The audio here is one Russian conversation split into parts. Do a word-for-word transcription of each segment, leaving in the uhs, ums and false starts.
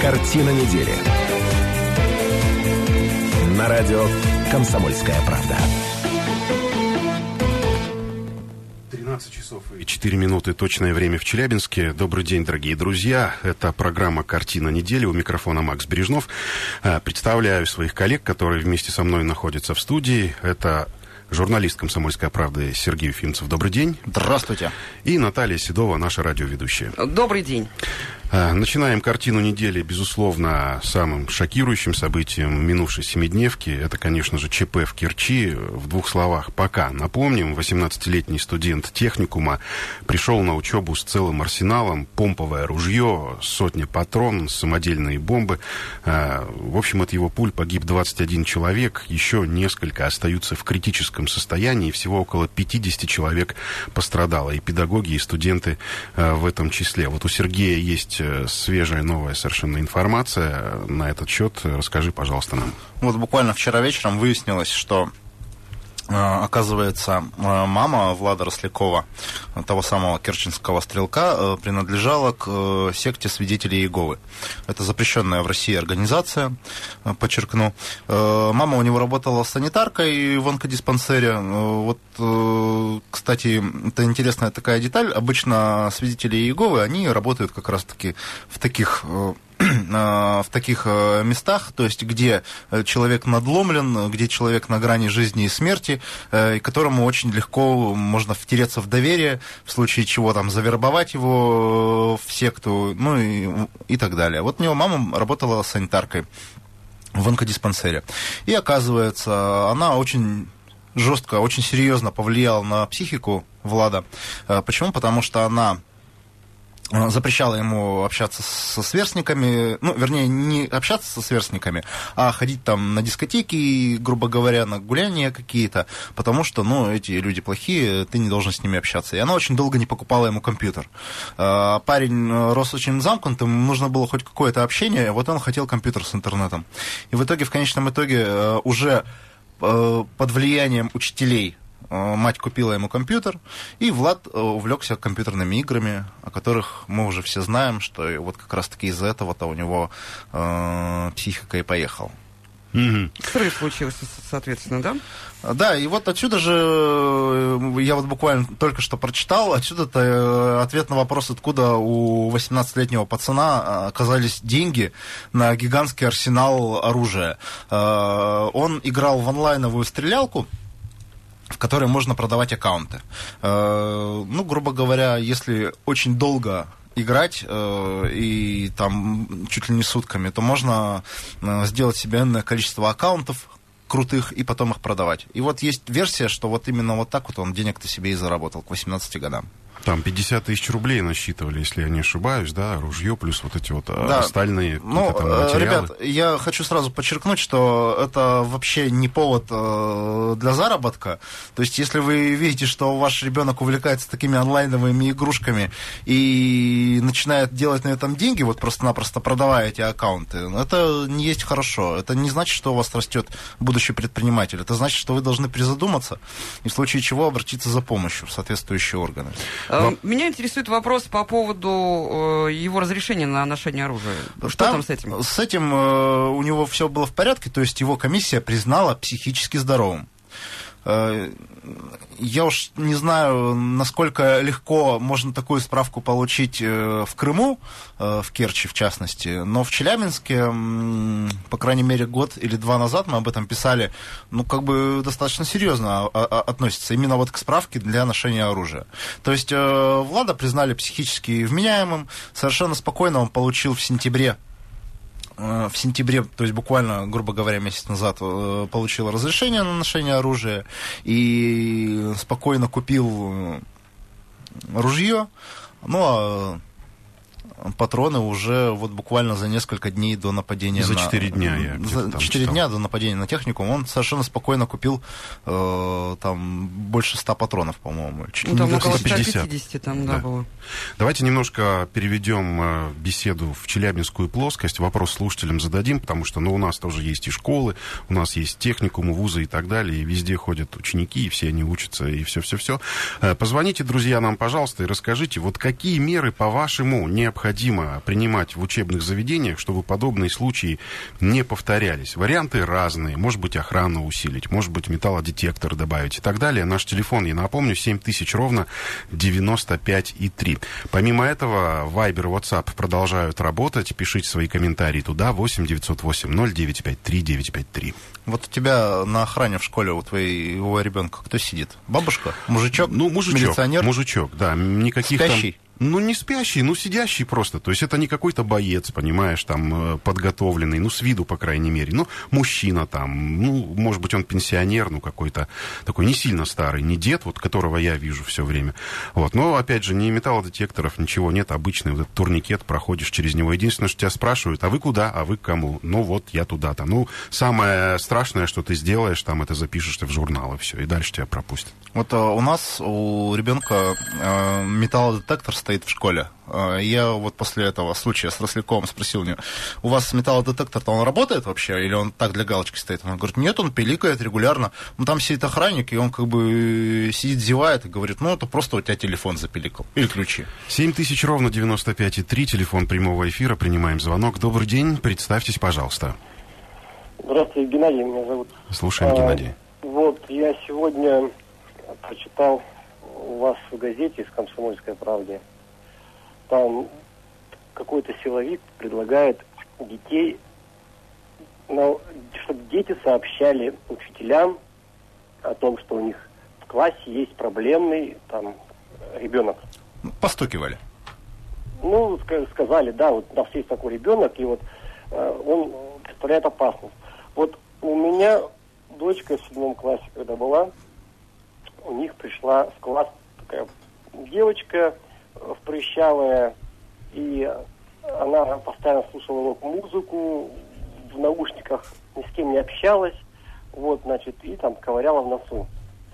Картина недели. На радио «Комсомольская правда». тринадцать часов и четыре минуты, точное время в Челябинске. Добрый день, дорогие друзья. Это программа «Картина недели». У микрофона Макс Бережнов. Представляю своих коллег, которые вместе со мной находятся в студии. Это журналист «Комсомольской правды» Сергей Уфимцев. Добрый день. Здравствуйте. И Наталья Седова, наша радиоведущая. Добрый день. Начинаем картину недели, безусловно, самым шокирующим событием минувшей семидневки. Это, конечно же, ЧП в Керчи. В двух словах пока. Напомним, восемнадцатилетний студент техникума пришел на учебу с целым арсеналом. Помповое ружье, сотня патрон, самодельные бомбы. В общем, от его пуль погиб двадцать один человек. Еще несколько остаются в критическом состоянии. Всего около пятьдесят человек пострадало. И педагоги, и студенты в этом числе. Вот у Сергея есть свежая, новая совершенно информация на этот счет. Расскажи, пожалуйста, нам. Вот буквально вчера вечером выяснилось, что, оказывается, мама Влада Рослякова, того самого керченского стрелка, принадлежала к секте свидетелей Иеговы. Это запрещенная в России организация, подчеркну. Мама у него работала санитаркой в онкодиспансере. Вот, кстати, это интересная такая деталь. Обычно свидетели Иеговы, они работают как раз-таки в таких... в таких местах, то есть где человек надломлен, где человек на грани жизни и смерти, и которому очень легко можно втереться в доверие, в случае чего там завербовать его в секту, ну и, и так далее. Вот у него мама работала санитаркой в онкодиспансере. И оказывается, она очень жестко, очень серьезно повлияла на психику Влада. Почему? Потому что она запрещала ему общаться со сверстниками, ну, вернее, не общаться со сверстниками, а ходить там на дискотеки, грубо говоря, на гуляния какие-то, потому что, ну, эти люди плохие, ты не должен с ними общаться. И она очень долго не покупала ему компьютер. Парень рос очень замкнутым, нужно было хоть какое-то общение, вот он хотел компьютер с интернетом. И в итоге, в конечном итоге, уже под влиянием учителей мать купила ему компьютер, и Влад увлекся компьютерными играми, о которых мы уже все знаем, что вот как раз-таки из-за этого-то у него э, психика и поехала. Mm-hmm. Срыв случился, соответственно, да? Да, и вот отсюда же, я вот буквально только что прочитал, отсюда-то ответ на вопрос, откуда у восемнадцатилетнего пацана оказались деньги на гигантский арсенал оружия. Он играл в онлайновую стрелялку, в которой можно продавать аккаунты. Ну, грубо говоря, если очень долго играть и там чуть ли не сутками, то можно сделать себе энное количество аккаунтов крутых и потом их продавать. И вот есть версия, что вот именно вот так вот он денег-то себе и заработал к восемнадцати годам. Там пятьдесят тысяч рублей насчитывали, если я не ошибаюсь, да, ружье плюс вот эти вот да. остальные ну, там материалы. Ребят, я хочу сразу подчеркнуть, что это вообще не повод для заработка. То есть, если вы видите, что ваш ребенок увлекается такими онлайновыми игрушками и начинает делать на этом деньги, вот просто-напросто продавая эти аккаунты, это не есть хорошо. Это не значит, что у вас растет будущий предприниматель. Это значит, что вы должны призадуматься и в случае чего обратиться за помощью в соответствующие органы. Меня интересует вопрос по поводу э, его разрешения на ношение оружия. Что там, там с этим? С этим э, у него все было в порядке, то есть его комиссия признала психически здоровым. Э, я уж не знаю, насколько легко можно такую справку получить э, в Крыму, э, в Керчи в частности, но в Челябинске, э, по крайней мере, год или два назад мы об этом писали, ну, как бы достаточно серьезно относится именно вот к справке для ношения оружия. То есть э, Влада признали психически вменяемым, совершенно спокойно он получил в сентябре в сентябре, то есть буквально, грубо говоря, месяц назад получил разрешение на ношение оружия и спокойно купил ружье. Ну, а патроны уже вот буквально за несколько дней до нападения за на... четыре дня я За четыре дня до нападения на техникум он совершенно спокойно купил э, там больше ста патронов, по-моему. Чуть ну, там около ста пятидесяти там, да, да, было. Давайте немножко переведем беседу в челябинскую плоскость. Вопрос слушателям зададим, потому что ну, у нас тоже есть и школы, у нас есть техникумы, вузы и так далее, и везде ходят ученики, и все они учатся, и все-все-все. Позвоните, друзья, нам, пожалуйста, и расскажите, вот какие меры, по-вашему, необходимы необходимо принимать в учебных заведениях, чтобы подобные случаи не повторялись? Варианты разные. Может быть, охрану усилить, может быть, металлодетектор добавить и так далее. Наш телефон, я напомню, семь тысяч ровно девяносто пять и три. Помимо этого, Viber, WhatsApp продолжают работать. Пишите свои комментарии туда. восемь девятьсот восемь ноль девять пять три девять пять три. Вот у тебя на охране в школе у твоего ребенка кто сидит? Бабушка? Мужичок? Ну, мужичок. Милиционер? Мужичок, да. Никаких Спящий? там... Ну, не спящий, ну, сидящий просто. То есть это не какой-то боец, понимаешь, там, подготовленный, ну, с виду, по крайней мере. Ну, мужчина там, ну, может быть, он пенсионер, ну, какой-то такой не сильно старый, не дед, вот, которого я вижу все время. Вот. Но, опять же, ни металлодетекторов, ничего нет, обычный вот этот турникет, проходишь через него. Единственное, что тебя спрашивают, а вы куда, а вы к кому? Ну, вот, я туда-то. Ну, самое страшное, что ты сделаешь, там, это запишешь ты в журнал, и все, и дальше тебя пропустят. Вот а, у нас, у ребенка а, металлодетектор стоит в школе. Я вот после этого случая с Росляковым спросил у него: у вас металлодетектор-то он работает вообще? Или он так для галочки стоит? Он говорит: нет, он пиликает регулярно. Ну, там сидит охранник, и он как бы сидит, зевает и говорит: ну, это просто у тебя телефон запиликал. Или ключи. семь тысяч ровно девяносто пять и три, телефон прямого эфира, принимаем звонок. Добрый день, представьтесь, пожалуйста. Здравствуйте, Геннадий меня зовут. Слушаем, а, Геннадий. Вот, я сегодня прочитал у вас в газете из «Комсомольской правды». Там какой-то силовик предлагает детей, ну, чтобы дети сообщали учителям о том, что у них в классе есть проблемный там ребенок. Постукивали. Ну, сказали, да, вот у нас есть такой ребенок, и вот э, он представляет опасность. Вот у меня дочка в седьмом классе, когда была, у них пришла в класс такая девочка прыщавая, и она постоянно слушала рок-музыку, в наушниках ни с кем не общалась, вот, значит, и там ковыряла в носу.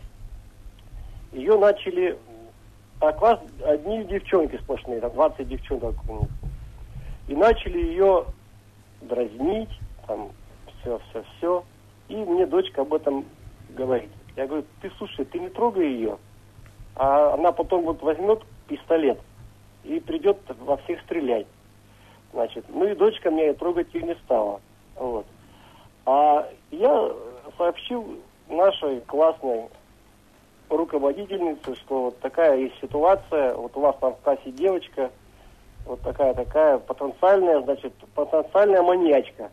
Ее начали, а класс одни девчонки сплошные, там двадцать девчонок у них, и начали ее дразнить, там, все-все-все, и мне дочка об этом говорит. Я говорю: ты слушай, ты не трогай ее, а она потом вот возьмет пистолет и придет во всех стрелять. Значит, ну и дочка мне трогать ее не стала. Вот. А я сообщил нашей классной руководительнице, что вот такая есть ситуация, вот у вас там в классе девочка, вот такая-такая потенциальная, значит, потенциальная маньячка.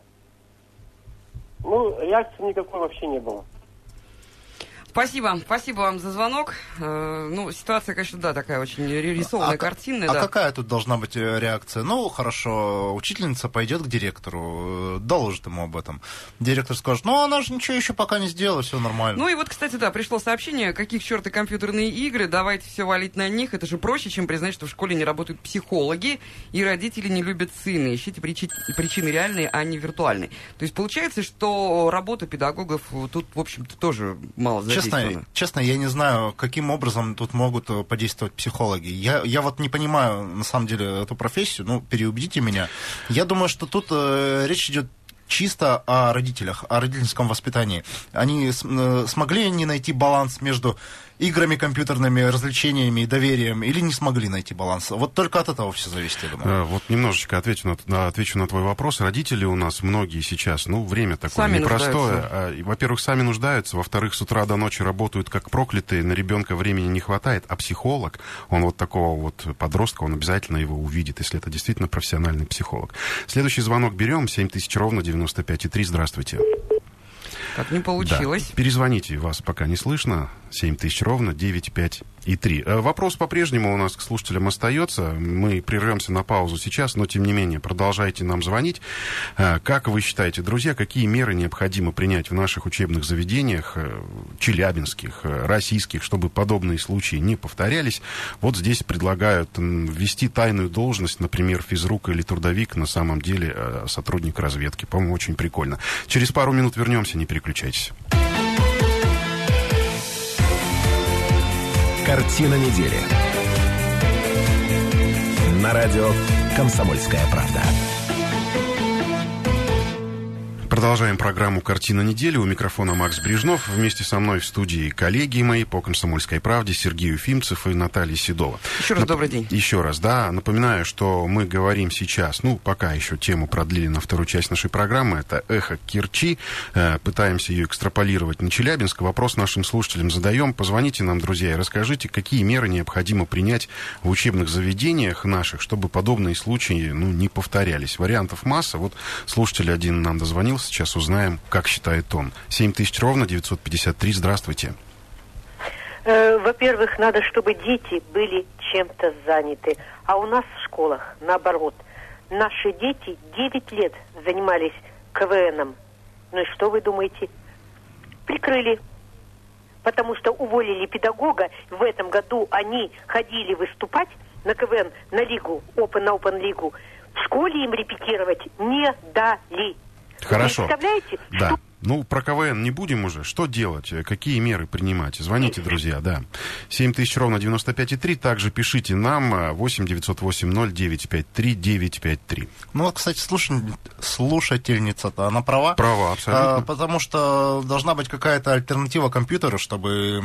Ну, реакции никакой вообще не было. Спасибо, спасибо вам за звонок. Э, ну, ситуация, конечно, да, такая очень рисованная, а, картинная. А да. какая тут должна быть реакция? Ну, хорошо, учительница пойдет к директору, доложит ему об этом. Директор скажет: ну, она же ничего еще пока не сделала, все нормально. Ну и вот, кстати, да, пришло сообщение: каких черты компьютерные игры, давайте все валить на них. Это же проще, чем признать, что в школе не работают психологи, и родители не любят сына. Ищите причи- причины реальные, а не виртуальные. То есть получается, что работа педагогов тут, в общем-то, тоже мало задействована. Честно, честно, я не знаю, каким образом тут могут подействовать психологи. Я, я вот не понимаю, на самом деле, эту профессию. Ну, переубедите меня. Я думаю, что тут э, речь идет чисто о родителях, о родительском воспитании. Они э, смогли не найти баланс между играми компьютерными, развлечениями и доверием, или не смогли найти баланс? Вот только от этого все зависит, я думаю. Вот немножечко отвечу на, отвечу на твой вопрос. Родители у нас многие сейчас, ну, время такое сами непростое. А, во-первых, сами нуждаются, во-вторых, с утра до ночи работают как проклятые, на ребенка времени не хватает, а психолог, он вот такого вот подростка, он обязательно его увидит, если это действительно профессиональный психолог. Следующий звонок берем, семь тысяч ровно девяносто пять и три, здравствуйте. Как не получилось. Да. Перезвоните, вас пока не слышно. семь тысяч ровно девять пять и три. Вопрос по-прежнему у нас к слушателям остается. Мы прервемся на паузу сейчас, но тем не менее продолжайте нам звонить. Как вы считаете, друзья, какие меры необходимо принять в наших учебных заведениях, челябинских, российских, чтобы подобные случаи не повторялись? Вот здесь предлагают ввести тайную должность, например, физрук или трудовик, на самом деле сотрудник разведки. По-моему, очень прикольно. Через пару минут вернемся, не переключайтесь. Картина недели. На радио «Комсомольская правда». Продолжаем программу «Картина недели». У микрофона Макс Брежнов. Вместе со мной в студии коллеги мои по «Комсомольской правде» Сергей Уфимцев и Наталья Седова. Еще раз Нап... добрый день. Еще раз, да. Напоминаю, что мы говорим сейчас, ну, пока еще тему продлили на вторую часть нашей программы. Это «Эхо Керчи». Пытаемся ее экстраполировать на Челябинск. Вопрос нашим слушателям задаем. Позвоните нам, друзья, и расскажите, какие меры необходимо принять в учебных заведениях наших, чтобы подобные случаи, ну, не повторялись. Вариантов масса. Вот слушатель один нам дозвонился. Сейчас узнаем, как считает он. семь тысяч ровно девятьсот пятьдесят три. Здравствуйте. Во-первых, надо, чтобы дети были чем-то заняты. А у нас в школах, наоборот, наши дети девять лет занимались КВНом. Ну и что вы думаете? Прикрыли. Потому что уволили педагога. В этом году они ходили выступать на КВН, на лигу, Open, на Open лигу. В школе им репетировать не дали. Хорошо. Представляете? Да. Что... Ну, про КВН не будем уже. Что делать? Какие меры принимать? Звоните, друзья, да. семь тысяч ровно девяносто пять и три. Также пишите нам восемь девятьсот восемь ноль девять пять три девять пять три. Ну, вот, кстати, слуш... слушательница-то, она права. Права, абсолютно. А, потому что должна быть какая-то альтернатива компьютеру, чтобы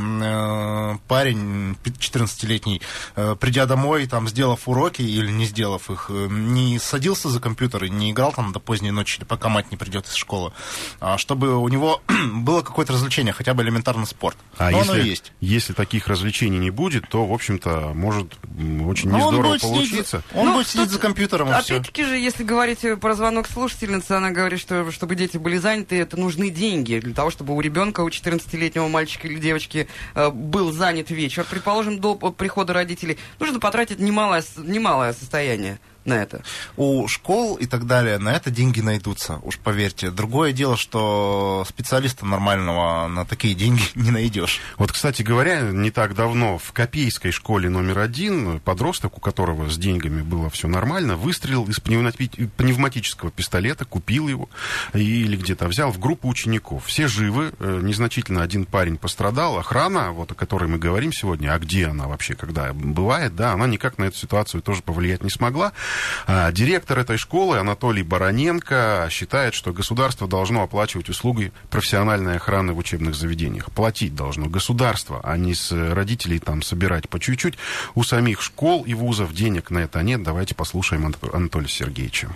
э, парень четырнадцатилетний, э, придя домой, там, сделав уроки или не сделав их, э, не садился за компьютер и не играл там до поздней ночи, пока мать не придет из школы, а чтобы у него было какое-то развлечение, хотя бы элементарно спорт. А но если, оно есть. Если таких развлечений не будет, то, в общем-то, может очень но нездорово получиться. Сидеть, он ну, будет сидеть за компьютером, и все. Опять-таки же, если говорить про звонок слушательницы, она говорит, что чтобы дети были заняты, это нужны деньги. Для того, чтобы у ребенка, у четырнадцатилетнего мальчика или девочки был занят вечер, предположим, до прихода родителей, нужно потратить немалое, немалое состояние на это. У школ и так далее на это деньги найдутся, уж поверьте. Другое дело, что специалиста нормального на такие деньги не найдешь. Вот, кстати говоря, не так давно в Копейской школе номер один подросток, у которого с деньгами было все нормально, выстрелил из пневматического пистолета, купил его или где-то взял в группу учеников. Все живы, незначительно один парень пострадал. Охрана, вот о которой мы говорим сегодня, а где она вообще, когда бывает, да, она никак на эту ситуацию тоже повлиять не смогла. Директор этой школы Анатолий Бароненко считает, что государство должно оплачивать услуги профессиональной охраны в учебных заведениях. Платить должно государство, а не с родителей там собирать по чуть-чуть. У самих школ и вузов денег на это нет. Давайте послушаем Анатолия Сергеевича.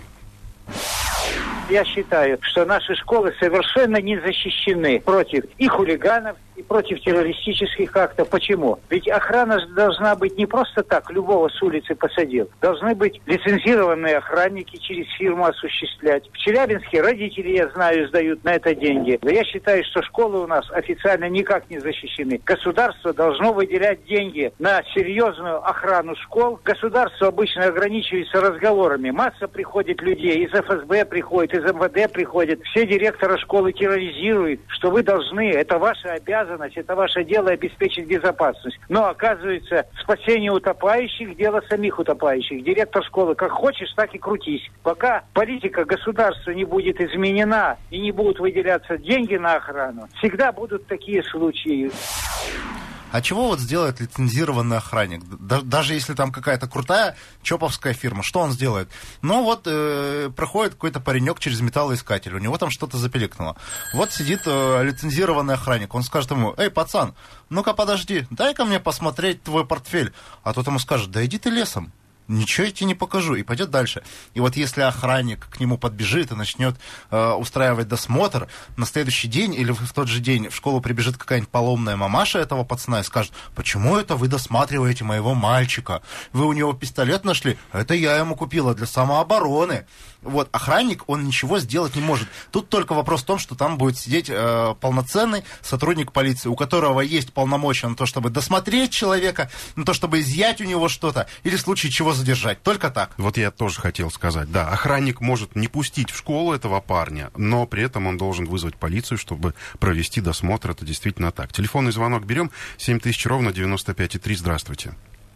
Я считаю, что наши школы совершенно не защищены против и хулиганов, и против террористических актов. Почему? Ведь охрана должна быть не просто так, любого с улицы посадил. Должны быть лицензированные охранники через фирму осуществлять. В Челябинске родители, я знаю, сдают на это деньги. Я считаю, что школы у нас официально никак не защищены. Государство должно выделять деньги на серьезную охрану школ. Государство обычно ограничивается разговорами. Масса приходит людей, из эф эс бэ приходит, из эм вэ дэ приходит. Все директоры школы терроризируют, что вы должны, это ваша обязанность, это ваше дело обеспечить безопасность. Но, оказывается, спасение утопающих – дело самих утопающих. Директор школы как хочешь, так и крутись. Пока политика государства не будет изменена и не будут выделяться деньги на охрану, всегда будут такие случаи. А чего вот сделает лицензированный охранник? Даже если там какая-то крутая чоповская фирма, что он сделает? Ну вот э, проходит какой-то паренек через металлоискатель, у него там что-то запеликнуло. Вот сидит э, лицензированный охранник, он скажет ему: эй, пацан, ну-ка подожди, дай-ка мне посмотреть твой портфель. А тот ему скажет: да иди ты лесом. Ничего я тебе не покажу, и пойдет дальше. И вот если охранник к нему подбежит и начнет э, устраивать досмотр, на следующий день или в тот же день в школу прибежит какая-нибудь поломная мамаша этого пацана и скажет: почему это вы досматриваете моего мальчика? Вы у него пистолет нашли? Это я ему купила для самообороны. Вот, охранник, он ничего сделать не может. Тут только вопрос в том, что там будет сидеть э, полноценный сотрудник полиции, у которого есть полномочия на то, чтобы досмотреть человека, на то, чтобы изъять у него что-то, или в случае чего задержать. Только так. Вот я тоже хотел сказать, да, охранник может не пустить в школу этого парня, но при этом он должен вызвать полицию, чтобы провести досмотр. Это действительно так. Телефонный звонок берем. семь тысяч ровно девяносто пять и три. Здравствуйте.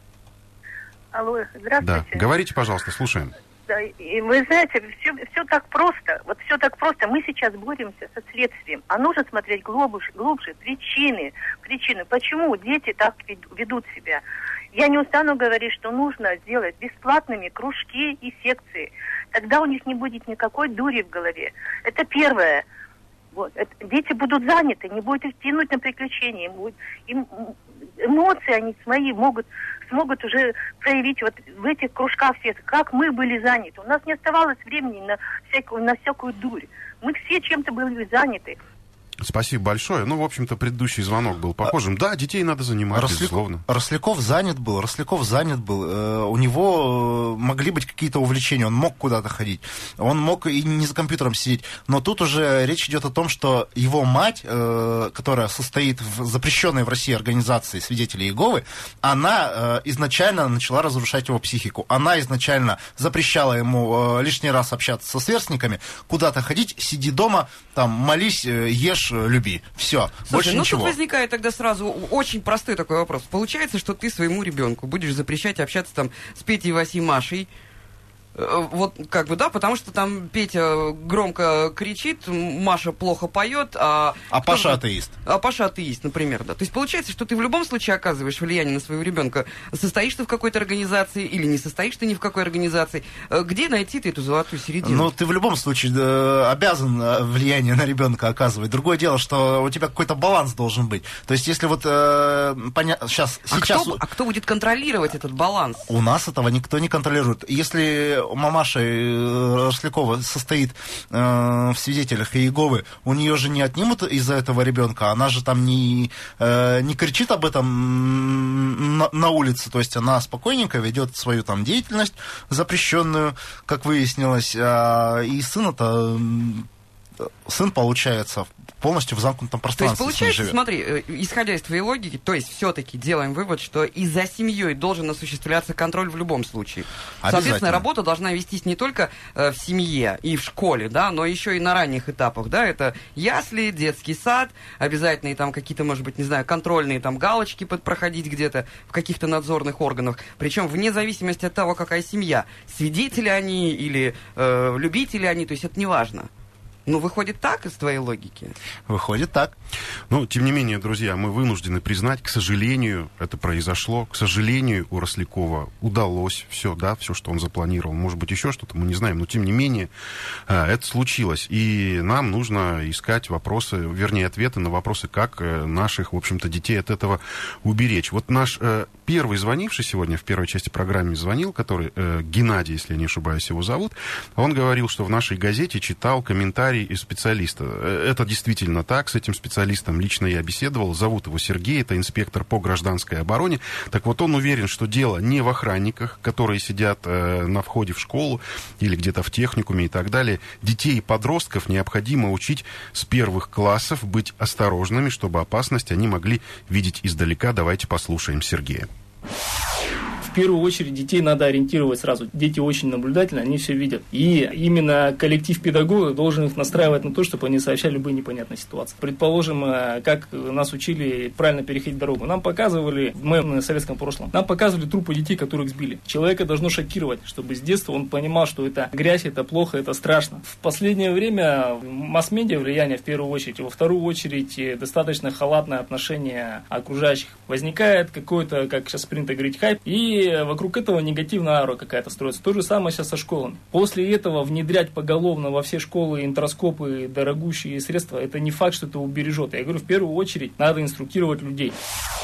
Алло, здравствуйте. Да, говорите, пожалуйста, слушаем. Да, и вы знаете, все, все так просто. Вот все так просто. Мы сейчас боремся со следствием. А нужно смотреть глубже, глубже причины. Причины, почему дети так ведут себя. Я не устану говорить, что нужно сделать бесплатными кружки и секции. Тогда у них не будет никакой дури в голове. Это первое. Вот. Это, дети будут заняты, не будет их тянуть на приключения. Им, будет, им эмоции они свои могут, смогут уже проявить вот в этих кружках всех, как мы были заняты. У нас не оставалось времени на всякую, на всякую дурь. Мы все чем-то были заняты. Спасибо большое. Ну, в общем-то, предыдущий звонок был похожим. Да, детей надо занимать, Росляков, безусловно. Росляков занят был, Росляков занят был. Э, у него могли быть какие-то увлечения, он мог куда-то ходить, он мог и не за компьютером сидеть. Но тут уже речь идет о том, что его мать, э, которая состоит в запрещенной в России организации свидетелей Иеговы, она э, изначально начала разрушать его психику. Она изначально запрещала ему э, лишний раз общаться со сверстниками, куда-то ходить, сиди дома, там, молись, э, ешь, люби. Все, больше ну ничего. Тут возникает тогда сразу очень простой такой вопрос. Получается, что ты своему ребенку будешь запрещать общаться там с Петей, Васей, Машей. Вот как бы, да, потому что там Петя громко кричит, Маша плохо поет, а... А Паша же... атеист. А Паша атеист, например, да. То есть получается, что ты в любом случае оказываешь влияние на своего ребенка. Состоишь ты в какой-то организации или не состоишь ты ни в какой организации. Где найти ты эту золотую середину? Ну, ты в любом случае э, обязан влияние на ребенка оказывать. Другое дело, что у тебя какой-то баланс должен быть. То есть, если вот... Э, поня... сейчас, а, сейчас... Кто, а кто будет контролировать этот баланс? У нас этого никто не контролирует. Если мамаша Рослякова состоит э, в свидетелях Иеговы, у нее же не отнимут из-за этого ребенка, она же там не, э, не кричит об этом на, на улице, то есть она спокойненько ведет свою там деятельность запрещенную, как выяснилось, а, и сын-то, сын, получается, полностью в замкнутом пространстве. То есть, получается, смотри, исходя из твоей логики, то есть, все-таки делаем вывод, что и за семьей должен осуществляться контроль в любом случае. Соответственно, работа должна вестись не только э, в семье и в школе, да, но еще и на ранних этапах, да, это ясли, детский сад, обязательно там какие-то, может быть, не знаю, контрольные там галочки проходить где-то в каких-то надзорных органах, причем вне зависимости от того, какая семья, свидетели они или э, любители они, то есть это не важно. Ну, выходит так из твоей логики? Выходит так. Ну, тем не менее, друзья, мы вынуждены признать, к сожалению, это произошло. К сожалению, у Рослякова удалось все, да, все, что он запланировал. Может быть, еще что-то, мы не знаем, но тем не менее, это случилось. И нам нужно искать вопросы, вернее, ответы на вопросы, как наших, в общем-то, детей от этого уберечь. Вот наш первый звонивший сегодня в первой части программы звонил, который Геннадий, если я не ошибаюсь, его зовут, он говорил, что в нашей газете читал комментарий и специалиста. Это действительно так, с этим специалистом лично я беседовал, зовут его Сергей, это инспектор по гражданской обороне. Так вот, он уверен, что дело не в охранниках, которые сидят э, на входе в школу или где-то в техникуме и так далее. Детей и подростков необходимо учить с первых классов быть осторожными, чтобы опасность они могли видеть издалека. Давайте послушаем Сергея. В первую очередь детей надо ориентировать сразу. Дети очень наблюдательны, они все видят. И именно коллектив педагогов должен их настраивать на то, чтобы они сообщали любые непонятные ситуации. Предположим, как нас учили правильно переходить дорогу. Нам показывали, в моем советском прошлом, нам показывали трупы детей, которых сбили. Человека должно шокировать, чтобы с детства он понимал, что это грязь, это плохо, это страшно. В последнее время масс-медиа влияние в первую очередь, во вторую очередь достаточно халатное отношение окружающих. Возникает какой-то, как сейчас принято говорить, хайп, и вокруг этого негативная аура какая-то строится. То же самое сейчас со школами. После этого внедрять поголовно во все школы интроскопы, дорогущие средства, это не факт, что это убережет. Я говорю, в первую очередь надо инструктировать людей.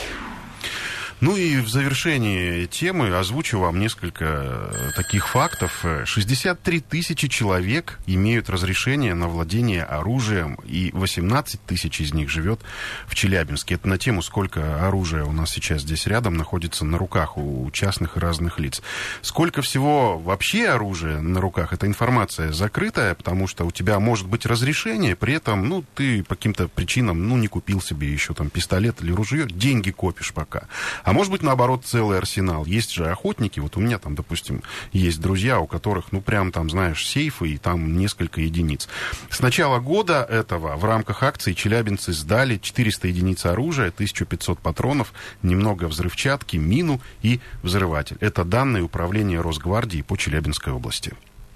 Ну и в завершении темы озвучу вам несколько таких фактов. шестьдесят три тысячи человек имеют разрешение на владение оружием, и восемнадцать тысяч из них живет в Челябинске. Это на тему, сколько оружия у нас сейчас здесь рядом находится на руках у частных и разных лиц. Сколько всего вообще оружия на руках, эта информация закрытая, потому что у тебя может быть разрешение, при этом, ну, ты по каким-то причинам, ну, не купил себе еще там пистолет или ружье, деньги копишь пока. А может быть, наоборот, целый арсенал. Есть же охотники, вот у меня там, допустим, есть друзья, у которых, ну, прям там, знаешь, сейфы и там несколько единиц. С начала года этого в рамках акции челябинцы сдали четыреста единиц оружия, тысяча пятьсот патронов, немного взрывчатки, мину и взрыватель. Это данные Управления Росгвардии по Челябинской области.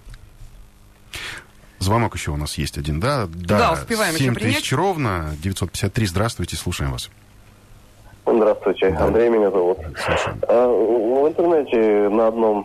Звонок еще у нас есть один, да? Да, да, успеваем еще принять. семь тысяч ровно, девятьсот пятьдесят три, здравствуйте, слушаем вас. Здравствуйте, да. Андрей меня зовут. А, в интернете на одном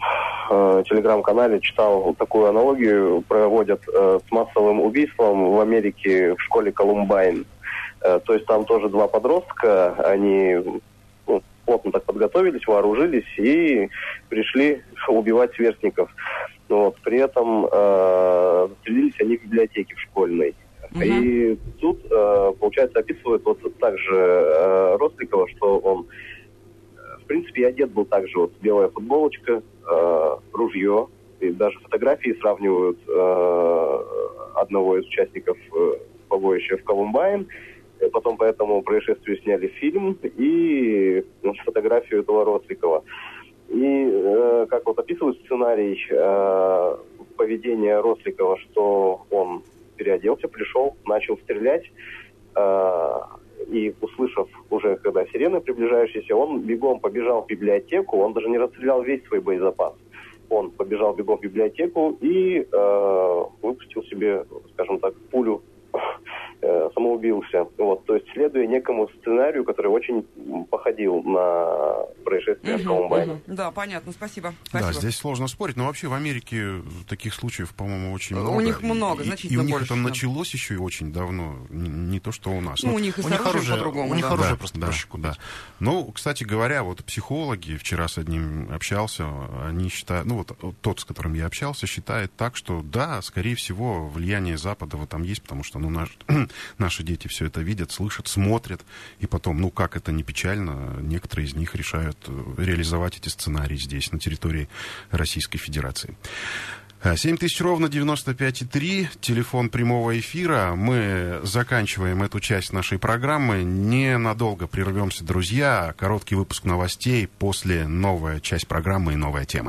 э, телеграм-канале читал такую аналогию, проводят э, с массовым убийством в Америке в школе Колумбайн. Э, то есть там тоже два подростка, они ну, плотно так подготовились, вооружились и пришли убивать сверстников. Вот. При этом э, застрелились они в библиотеке в школьной. Uh-huh. И тут, э, получается, описывает вот также э, Росликова, что он, в принципе, и одет был также, вот белая футболочка, э, ружье, и даже фотографии сравнивают э, одного из участников э, побоища в Колумбайн. И потом по этому происшествию сняли фильм и ну, фотографию этого Росликова. И э, как вот описывает сценарий э, поведения Росликова, что он переоделся, пришел, начал стрелять, э, и, услышав уже, когда сирены приближающиеся, он бегом побежал в библиотеку, он даже не расстрелял весь свой боезапас. Он побежал бегом в библиотеку и э, выпустил себе, скажем так, пулю, э, самоубился. Вот, то есть, следуя некому сценарию, который очень походил на происшествие в Колумбайне. Да, понятно, спасибо. спасибо. Да, здесь сложно спорить, но вообще в Америке таких случаев, по-моему, очень много. У них много, и, значительно и у них больше. это началось еще и очень давно, не, не то, что у нас. Ну, ну, у них и с у них оружием оружие, по-другому. у них да. оружие да, просто да, проще да. Ну, кстати говоря, вот психологи, вчера с одним общался, они считают, ну вот тот, с которым я общался, считает так, что да, скорее всего, влияние Запада в этом есть, потому что ну, наш, наши дети все это видят, слышат, смотрят, и потом, ну, как это не печально, некоторые из них решают реализовать эти сценарии здесь, на территории Российской Федерации. семь тысяч ровно девяносто пять и три, телефон прямого эфира. Мы заканчиваем эту часть нашей программы. Ненадолго прервемся, друзья. Короткий выпуск новостей, после новая часть программы и новая тема.